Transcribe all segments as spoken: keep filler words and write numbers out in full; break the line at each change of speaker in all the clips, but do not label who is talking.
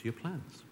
to your plans.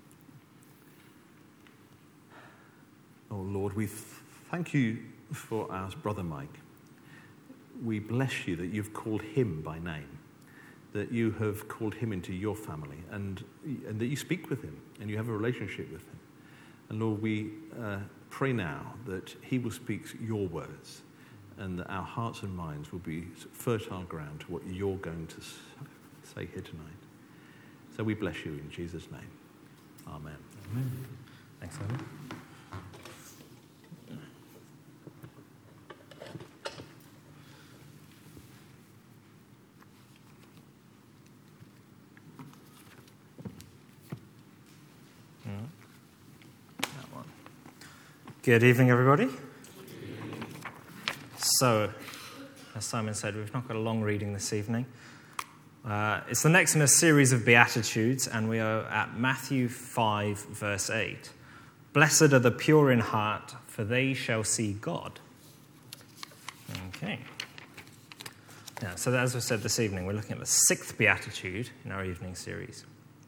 Oh Lord, we thank you for our brother Mike. We bless you that you've called him by name, that you have called him into your family, and, and that you speak with him and you have a relationship with him. And Lord, we uh, pray now that he will speak your words and that our hearts and minds will be fertile ground to what you're going to say here tonight. So we bless you in Jesus' name. Amen.
Amen. Thanks, Alan. Good evening, everybody. So, as Simon said, we've not got a long reading this evening. Uh, it's the next in a series of Beatitudes, and we are at Matthew five, verse eight. Blessed are the pure in heart, for they shall see God. Okay. Yeah, so as I said this evening, we're looking at the sixth Beatitude in our evening series.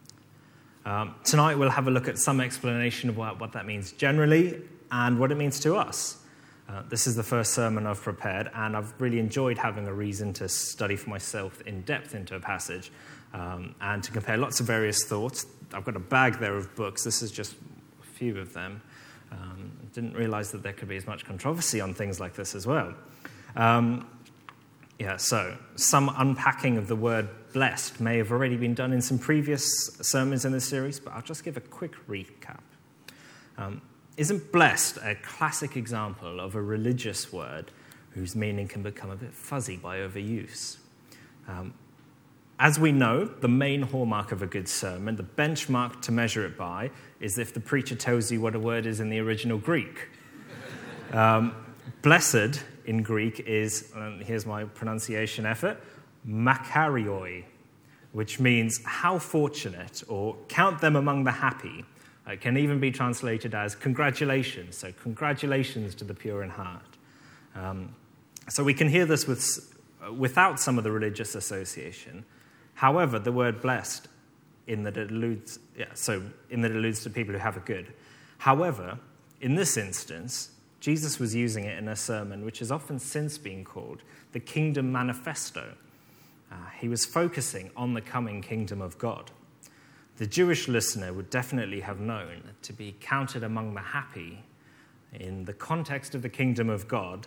Um, tonight we'll have a look at some explanation of what, what that means generally, and what it means to us. Uh, this is the first sermon I've prepared, and I've really enjoyed having a reason to study for myself in depth into a passage um, and to compare lots of various thoughts. I've got a bag there of books. This is just a few of them. Um, didn't realize that there could be as much controversy on things like this as well. Um, yeah, so some unpacking of the word blessed may have already been done in some previous sermons in this series, but I'll just give a quick recap. Um, Isn't blessed a classic example of a religious word whose meaning can become a bit fuzzy by overuse? Um, as we know, the main hallmark of a good sermon, the benchmark to measure it by, is if the preacher tells you what a word is in the original Greek. Um, blessed in Greek is, and here's my pronunciation effort, makarioi, which means how fortunate, or count them among the happy. It can even be translated as congratulations, so congratulations to the pure in heart. Um, so we can hear this with, without some of the religious association. However, the word blessed, in that it alludes, yeah, so in that it alludes to people who have it good. However, in this instance, Jesus was using it in a sermon which has often since been called the Kingdom Manifesto. Uh, he was focusing on the coming kingdom of God. The Jewish listener would definitely have known that to be counted among the happy in the context of the kingdom of God.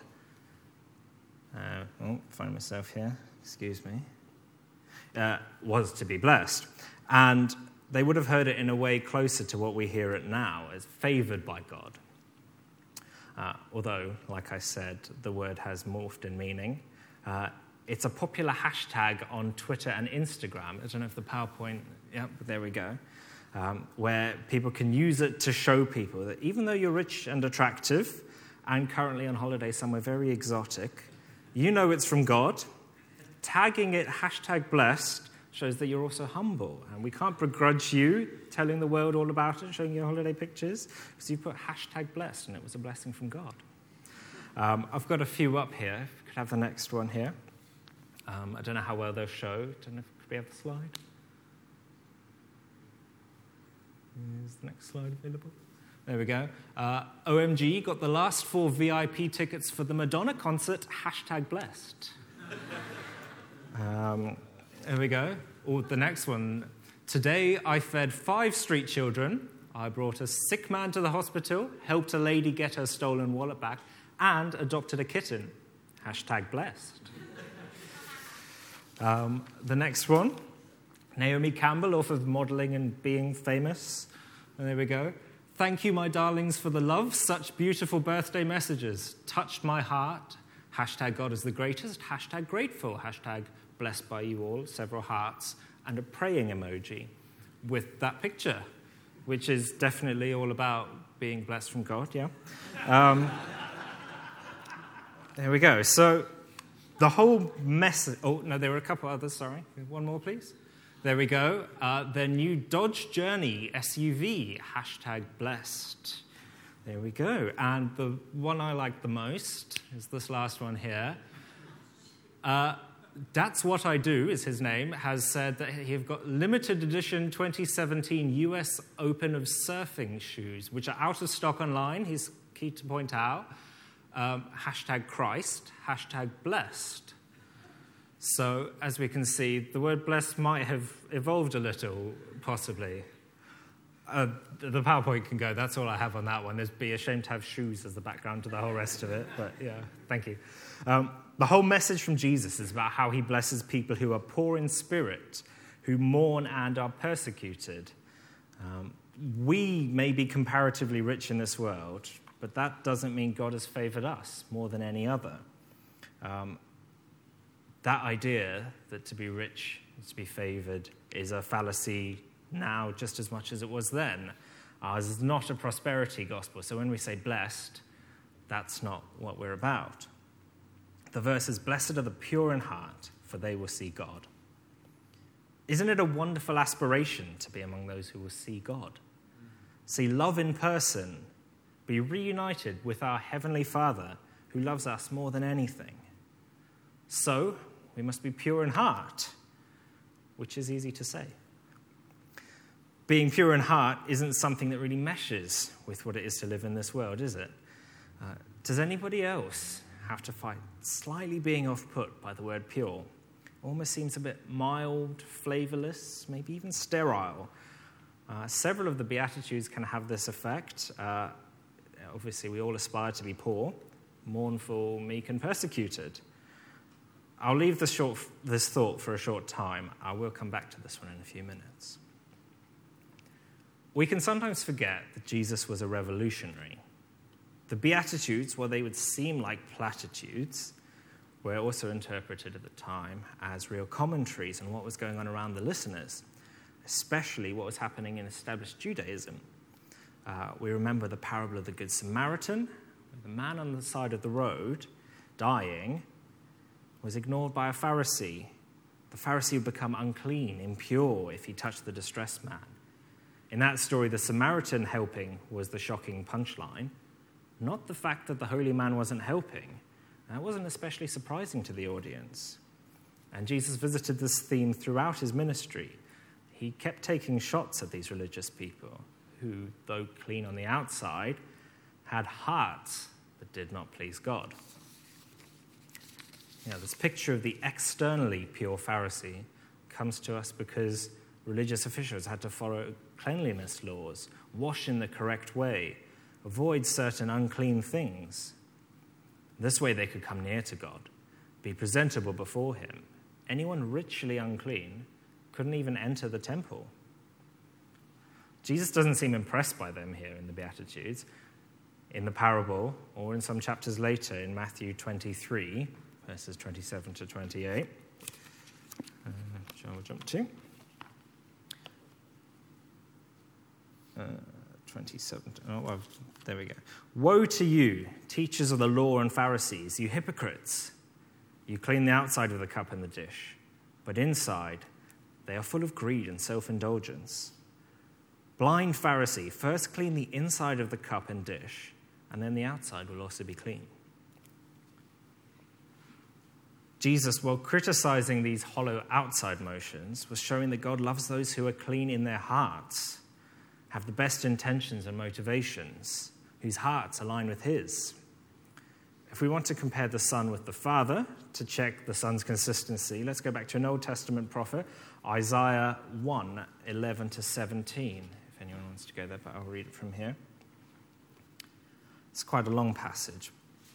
Uh, oh, find myself here, excuse me. Uh, was to be blessed. And they would have heard it in a way closer to what we hear it now, as favored by God. Uh, although, like I said, the word has morphed in meaning. Uh, It's a popular hashtag on Twitter and Instagram. I don't know if the PowerPoint, yeah, there we go, um, where people can use it to show people that even though you're rich and attractive and currently on holiday somewhere very exotic, you know it's from God. Tagging it hashtag blessed shows that you're also humble. And we can't begrudge you telling the world all about it, showing your holiday pictures, because you put hashtag blessed and it was a blessing from God. Um, I've got a few up here. If we could have the next one here. Um, I don't know how well they'll show. I don't know if could we have the slide. Is the next slide available? There we go. Uh, O M G got the last four V I P tickets for the Madonna concert, hashtag blessed. um, there we go. Or the next one. Today I fed five street children. I brought a sick man to the hospital, helped a lady get her stolen wallet back, and adopted a kitten. Hashtag blessed. Um, the next one, Naomi Campbell, author of Modelling and Being Famous. And there we go. Thank you, my darlings, for the love. Such beautiful birthday messages. Touched my heart. Hashtag God is the greatest. Hashtag grateful. Hashtag blessed by you all. Several hearts. And a praying emoji with that picture, which is definitely all about being blessed from God, yeah? Um, there we go. So the whole message... Oh, no, there were a couple others, sorry. One more, please. There we go. Uh, the new Dodge Journey S U V, hashtag blessed. There we go. And the one I like the most is this last one here. Uh, That's What I Do is his name, has said that he've got limited edition twenty seventeen U S Open of surfing shoes, which are out of stock online, he's key to point out. Um, hashtag Christ, hashtag blessed. So, as we can see, the word blessed might have evolved a little, possibly. Uh, the PowerPoint can go, that's all I have on that one. There'd be ashamed to have shoes as the background to the whole rest of it, but yeah, thank you. Um, the whole message from Jesus is about how he blesses people who are poor in spirit, who mourn and are persecuted. Um, we may be comparatively rich in this world, but that doesn't mean God has favored us more than any other. Um, that idea that to be rich is to be favored is a fallacy now just as much as it was then. Ours is not a prosperity gospel, so when we say blessed, that's not what we're about. The verse is, "Blessed are the pure in heart, for they will see God." Isn't it a wonderful aspiration to be among those who will see God? See love in person, be reunited with our Heavenly Father who loves us more than anything. So, we must be pure in heart, which is easy to say. Being pure in heart isn't something that really meshes with what it is to live in this world, is it? Uh, does anybody else have to fight slightly being off-put by the word pure? Almost seems a bit mild, flavorless, maybe even sterile. Uh, several of the Beatitudes can have this effect. Uh, obviously, we all aspire to be poor, mournful, meek, and persecuted. I'll leave this, short, this thought for a short time. I will come back to this one in a few minutes. We can sometimes forget that Jesus was a revolutionary. The Beatitudes, while they would seem like platitudes, were also interpreted at the time as real commentaries on what was going on around the listeners, especially what was happening in established Judaism. Uh, we remember the parable of the Good Samaritan, where the man on the side of the road, dying, was ignored by a Pharisee. The Pharisee would become unclean, impure, if he touched the distressed man. In that story, the Samaritan helping was the shocking punchline, not the fact that the holy man wasn't helping. That wasn't especially surprising to the audience. And Jesus visited this theme throughout his ministry. He kept taking shots at these religious people who, though clean on the outside, had hearts that did not please God. You know, this picture of the externally pure Pharisee comes to us because religious officials had to follow cleanliness laws, wash in the correct way, avoid certain unclean things. This way they could come near to God, be presentable before him. Anyone ritually unclean couldn't even enter the temple. Jesus doesn't seem impressed by them here in the Beatitudes. In the parable, or in some chapters later in Matthew twenty-three, verses twenty-seven to twenty-eight, uh, which I will jump to. Uh, twenty-seven. Oh, well, there we go. "Woe to you, teachers of the law and Pharisees, you hypocrites! You clean the outside of the cup and the dish, but inside they are full of greed and self-indulgence. Blind Pharisee, first clean the inside of the cup and dish, and then the outside will also be clean." Jesus, while criticizing these hollow outside motions, was showing that God loves those who are clean in their hearts, have the best intentions and motivations, whose hearts align with his. If we want to compare the Son with the Father to check the Son's consistency, let's go back to an Old Testament prophet, Isaiah one, eleven to seventeen, if anyone wants to go there, but I'll read it from here. It's quite a long passage.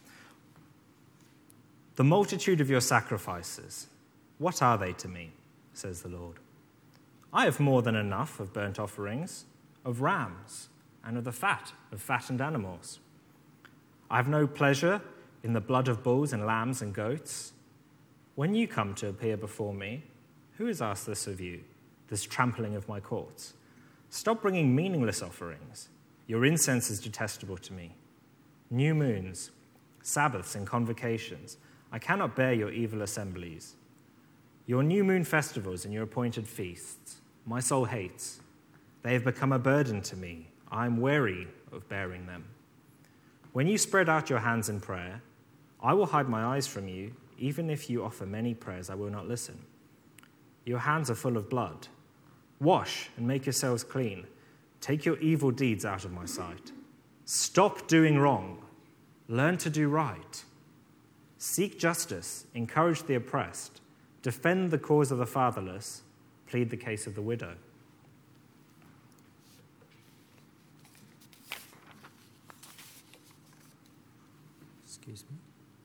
"The multitude of your sacrifices, what are they to me, says the Lord? I have more than enough of burnt offerings, of rams, and of the fat of fattened animals. I have no pleasure in the blood of bulls and lambs and goats. When you come to appear before me, who has asked this of you, this trampling of my courts? Stop bringing meaningless offerings. Your incense is detestable to me. New moons, Sabbaths, and convocations. I cannot bear your evil assemblies. Your new moon festivals and your appointed feasts, my soul hates. They have become a burden to me. I am weary of bearing them. When you spread out your hands in prayer, I will hide my eyes from you, Even if you offer many prayers, I will not listen. Your hands are full of blood. Wash and make yourselves clean. Take your evil deeds out of my sight. Stop doing wrong. Learn to do right. Seek justice. Encourage the oppressed. Defend the cause of the fatherless. Plead the case of the widow. Excuse me.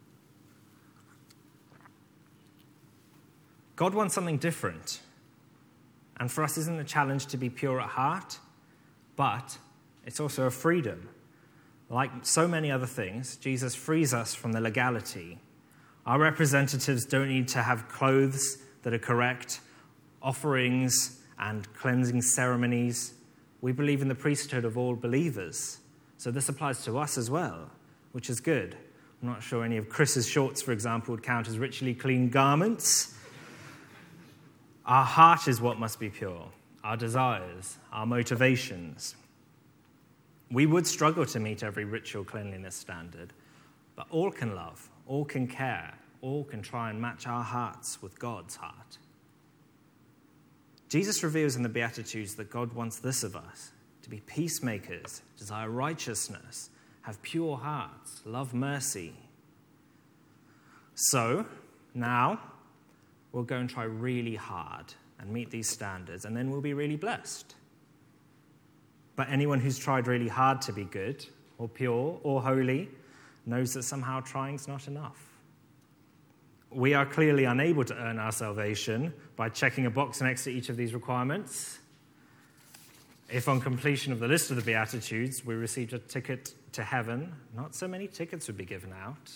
God wants something different. And for us, isn't the challenge to be pure at heart? But it's also a freedom. Like so many other things, Jesus frees us from the legality. Our representatives don't need to have clothes that are correct, offerings and cleansing ceremonies. We believe in the priesthood of all believers. So this applies to us as well, which is good. I'm not sure any of Chris's shorts, for example, would count as ritually clean garments. Our heart is what must be pure, our desires, our motivations. We would struggle to meet every ritual cleanliness standard, but all can love, all can care, all can try and match our hearts with God's heart. Jesus reveals in the Beatitudes that God wants this of us, to be peacemakers, desire righteousness, have pure hearts, love mercy. So, now, we'll go and try really hard and meet these standards, and then we'll be really blessed. But anyone who's tried really hard to be good, or pure, or holy, knows that somehow trying's not enough. We are clearly unable to earn our salvation by checking a box next to each of these requirements. If on completion of the list of the Beatitudes we received a ticket to heaven, not so many tickets would be given out.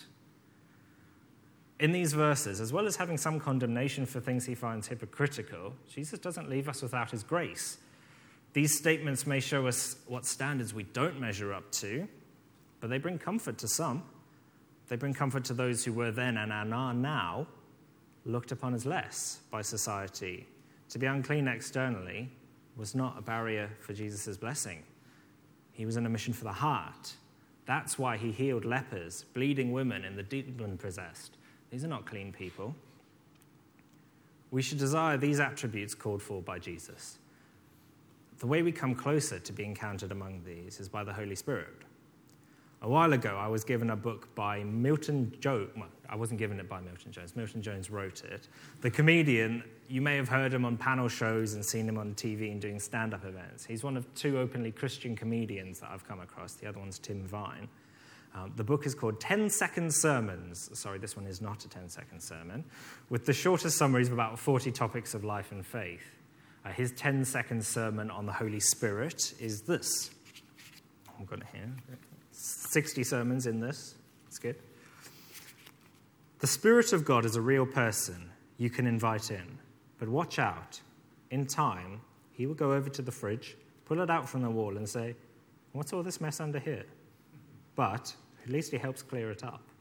In these verses, as well as having some condemnation for things he finds hypocritical, Jesus doesn't leave us without his grace. These statements may show us what standards we don't measure up to, but they bring comfort to some. They bring comfort to those who were then and are now looked upon as less by society. To be unclean externally was not a barrier for Jesus' blessing. He was on a mission for the heart. That's why he healed lepers, bleeding women, and the demon-possessed. These are not clean people. We should desire these attributes called for by Jesus. The way we come closer to being counted among these is by the Holy Spirit. A while ago, I was given a book by Milton Jones. Well, I wasn't given it by Milton Jones. Milton Jones wrote it. The comedian, you may have heard him on panel shows and seen him on T V and doing stand-up events. He's one of two openly Christian comedians that I've come across. The other one's Tim Vine. Um, the book is called ten-second Sermons. Sorry, this one is not a ten-second sermon. With the shortest summaries of about forty topics of life and faith. Uh, his ten-second sermon on the Holy Spirit is this. I've got it here. sixty sermons in this. It's good. The Spirit of God is a real person you can invite in. But watch out. In time, he will go over to the fridge, pull it out from the wall and say, what's all this mess under here? But at least he helps clear it up.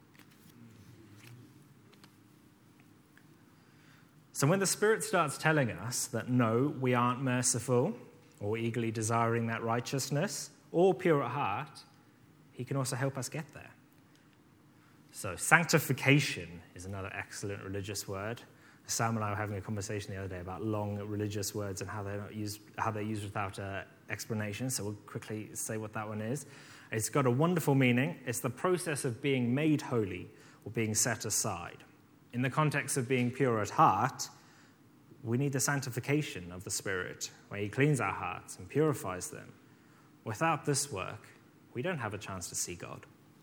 So when the Spirit starts telling us that no, we aren't merciful or eagerly desiring that righteousness or pure at heart, he can also help us get there. So sanctification is another excellent religious word. Sam and I were having a conversation the other day about long religious words and how they're not used, how they're used without uh, explanation. So we'll quickly say what that one is. It's got a wonderful meaning. It's the process of being made holy or being set aside. In the context of being pure at heart, we need the sanctification of the Spirit, where he cleans our hearts and purifies them. Without this work, we don't have a chance to see God.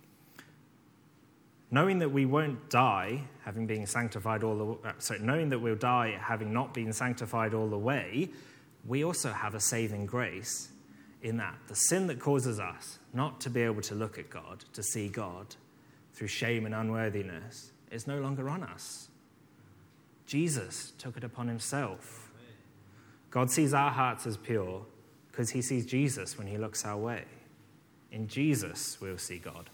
Knowing that we won't die having been sanctified all the uh, sorry, knowing that we'll die having not been sanctified all the way, we also have a saving grace in that the sin that causes us not to be able to look at God, to see God through shame and unworthiness, is no longer on us. Jesus took it upon himself. God sees our hearts as pure because he sees Jesus when he looks our way. In Jesus, we'll see God.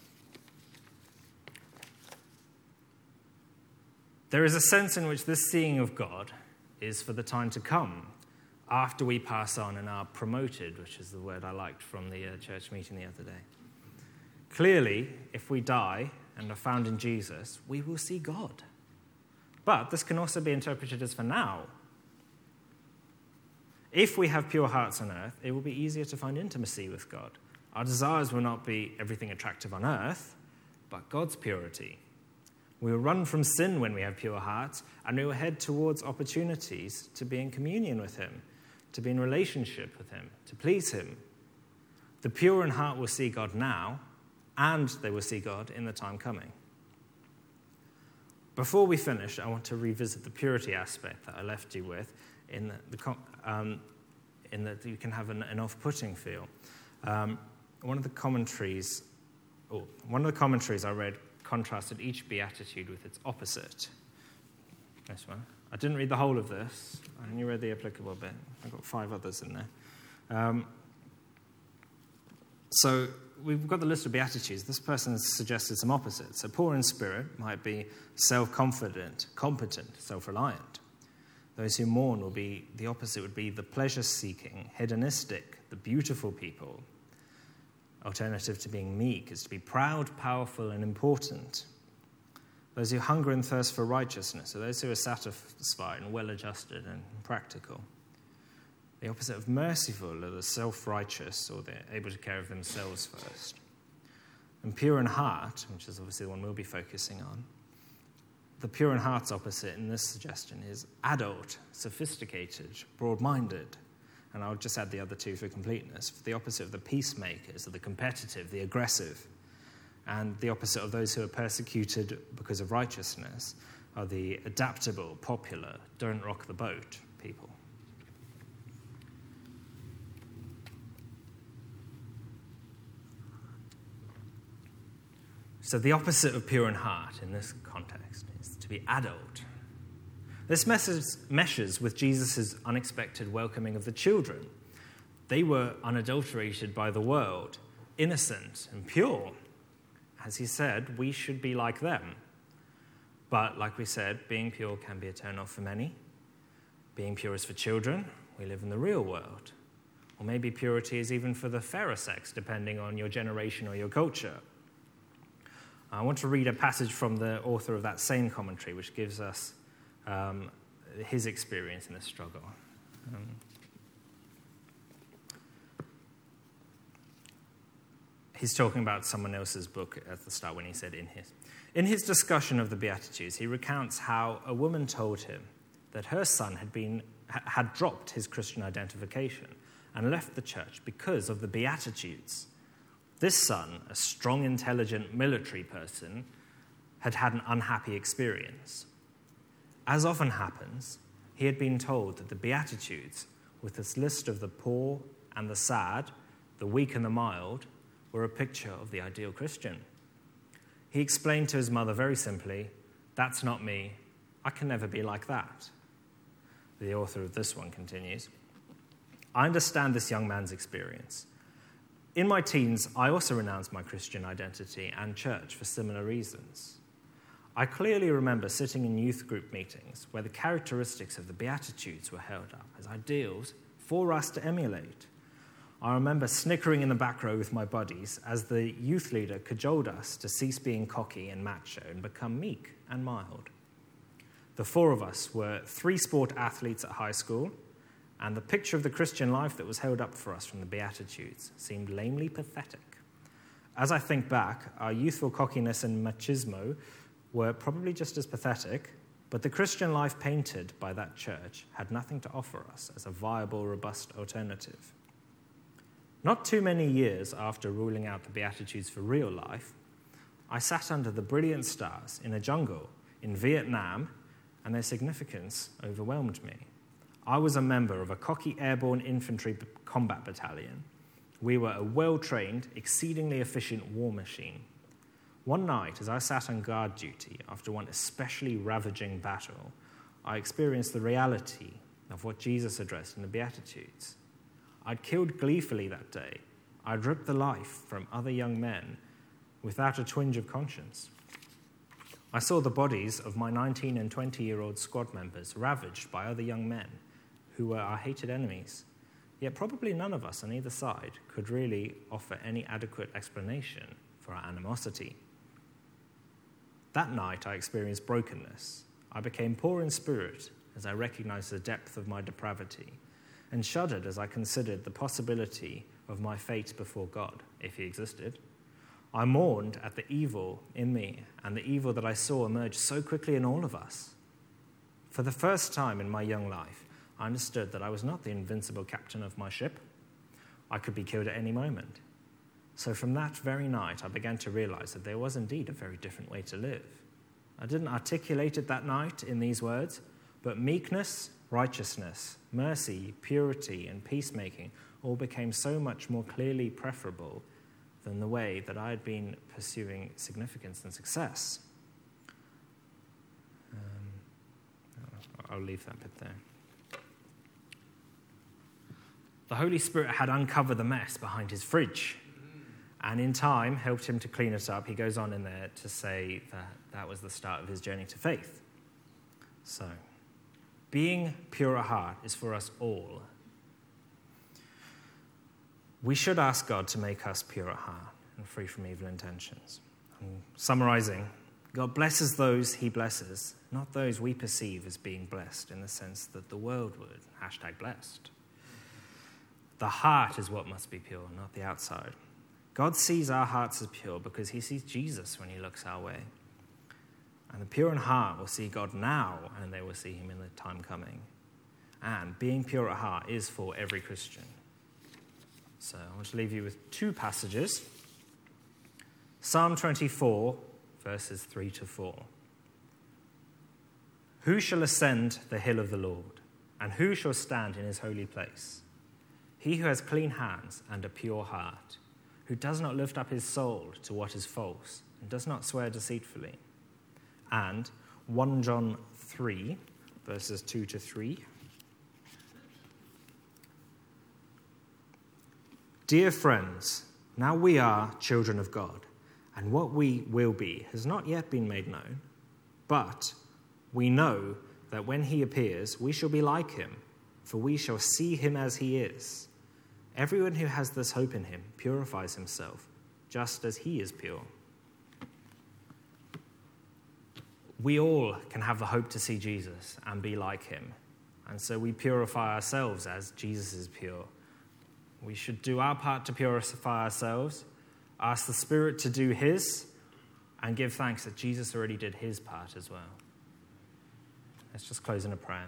There is a sense in which this seeing of God is for the time to come, after we pass on and are promoted, which is the word I liked from the uh, church meeting the other day. Clearly, if we die and are found in Jesus, we will see God. But this can also be interpreted as for now. If we have pure hearts on earth, it will be easier to find intimacy with God. Our desires will not be everything attractive on earth, but God's purity. We will run from sin when we have pure hearts, and we will head towards opportunities to be in communion with him, to be in relationship with him, to please him. The pure in heart will see God now, and they will see God in the time coming. Before we finish, I want to revisit the purity aspect that I left you with, in the um, in that you can have an, an off-putting feel. Um, one of the commentaries, oh, one of the commentaries I read contrasted each beatitude with its opposite. This one. I didn't read the whole of this. I only read the applicable bit. I've got five others in there. Um, so we've got the list of beatitudes. This person has suggested some opposites. So poor in spirit might be self-confident, competent, self-reliant. Those who mourn will be, the opposite would be the pleasure-seeking, hedonistic, the beautiful people. Alternative to being meek is to be proud, powerful, and important. Those who hunger and thirst for righteousness are those who are satisfied and well-adjusted and practical. The opposite of merciful are the self-righteous, or they're able to take care of themselves first. And pure in heart, which is obviously the one we'll be focusing on, the pure in heart's opposite in this suggestion is adult, sophisticated, broad-minded. And I'll just add the other two for completeness. The opposite of the peacemakers are the competitive, the aggressive. And the opposite of those who are persecuted because of righteousness are the adaptable, popular, don't rock the boat people. So the opposite of pure in heart in this context is to be adult. This messes, meshes with Jesus' unexpected welcoming of the children. They were unadulterated by the world, innocent and pure. As he said, we should be like them. But like we said, being pure can be a turn-off for many. Being pure is for children. We live in the real world. Or maybe purity is even for the fairer sex, depending on your generation or your culture. I want to read a passage from the author of that same commentary, which gives us um, his experience in this struggle. Um, he's talking about someone else's book at the start when he said in his. In his discussion of the Beatitudes, he recounts how a woman told him that her son had been had dropped his Christian identification and left the church because of the Beatitudes. This son, a strong, intelligent military person, had had an unhappy experience. As often happens, he had been told that the Beatitudes, with its list of the poor and the sad, the weak and the mild, were a picture of the ideal Christian. He explained to his mother very simply, "That's not me. I can never be like that." The author of this one continues, "I understand this young man's experience. In my teens, I also renounced my Christian identity and church for similar reasons. I clearly remember sitting in youth group meetings where the characteristics of the Beatitudes were held up as ideals for us to emulate. I remember snickering in the back row with my buddies as the youth leader cajoled us to cease being cocky and macho and become meek and mild. The four of us were three sport athletes at high school, and the picture of the Christian life that was held up for us from the Beatitudes seemed lamely pathetic. As I think back, our youthful cockiness and machismo were probably just as pathetic, but the Christian life painted by that church had nothing to offer us as a viable, robust alternative. Not too many years after ruling out the Beatitudes for real life, I sat under the brilliant stars in a jungle in Vietnam, and their significance overwhelmed me. I was a member of a cocky airborne infantry combat battalion. We were a well-trained, exceedingly efficient war machine. One night, as I sat on guard duty after one especially ravaging battle, I experienced the reality of what Jesus addressed in the Beatitudes. I'd killed gleefully that day. I'd ripped the life from other young men without a twinge of conscience. I saw the bodies of my nineteen and twenty-year-old squad members ravaged by other young men who were our hated enemies. Yet probably none of us on either side could really offer any adequate explanation for our animosity. That night I experienced brokenness. I became poor in spirit as I recognized the depth of my depravity, and shuddered as I considered the possibility of my fate before God, if he existed. I mourned at the evil in me and the evil that I saw emerge so quickly in all of us. For the first time in my young life, I understood that I was not the invincible captain of my ship. I could be killed at any moment. So from that very night, I began to realize that there was indeed a very different way to live. I didn't articulate it that night in these words, but meekness, righteousness, mercy, purity, and peacemaking all became so much more clearly preferable than the way that I had been pursuing significance and success. Um, I'll leave that bit there. The Holy Spirit had uncovered the mess behind his fridge, and in time helped him to clean it up. He goes on in there to say that that was the start of his journey to faith. So, being pure at heart is for us all. We should ask God to make us pure at heart and free from evil intentions. And summarizing, God blesses those he blesses, not those we perceive as being blessed in the sense that the world would. Hashtag blessed. The heart is what must be pure, not the outside. God sees our hearts as pure because he sees Jesus when he looks our way. And the pure in heart will see God now, and they will see him in the time coming. And being pure at heart is for every Christian. So I want to leave you with two passages. Psalm twenty-four, verses three to four. Who shall ascend the hill of the Lord, and who shall stand in his holy place? He who has clean hands and a pure heart, who does not lift up his soul to what is false, and does not swear deceitfully. And First John three, verses two to three. Dear friends, now we are children of God, and what we will be has not yet been made known. But we know that when he appears, we shall be like him, for we shall see him as he is. Everyone who has this hope in him purifies himself, just as he is pure. We all can have the hope to see Jesus and be like him. And so we purify ourselves as Jesus is pure. We should do our part to purify ourselves, ask the Spirit to do his, and give thanks that Jesus already did his part as well. Let's just close in a prayer.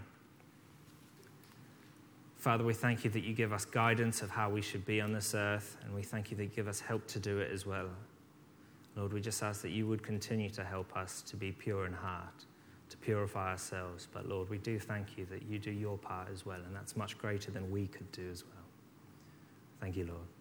Father, we thank you that you give us guidance of how we should be on this earth, and we thank you that you give us help to do it as well. Lord, we just ask that you would continue to help us to be pure in heart, to purify ourselves. But Lord, we do thank you that you do your part as well, and that's much greater than we could do as well. Thank you, Lord.